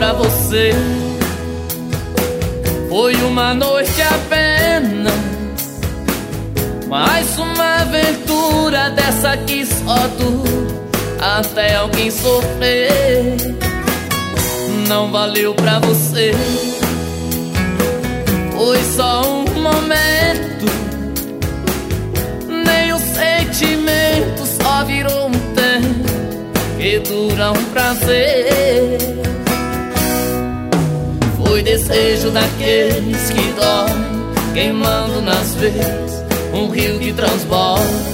pra você. Foi uma noite apenas, mais uma aventura dessa que só dura até alguém sofrer. Não valeu pra você, foi só um momento, nem o sentimento, só virou um tempo que dura um prazer. Foi desejo daqueles que dormem, queimando nas veias um rio que transborda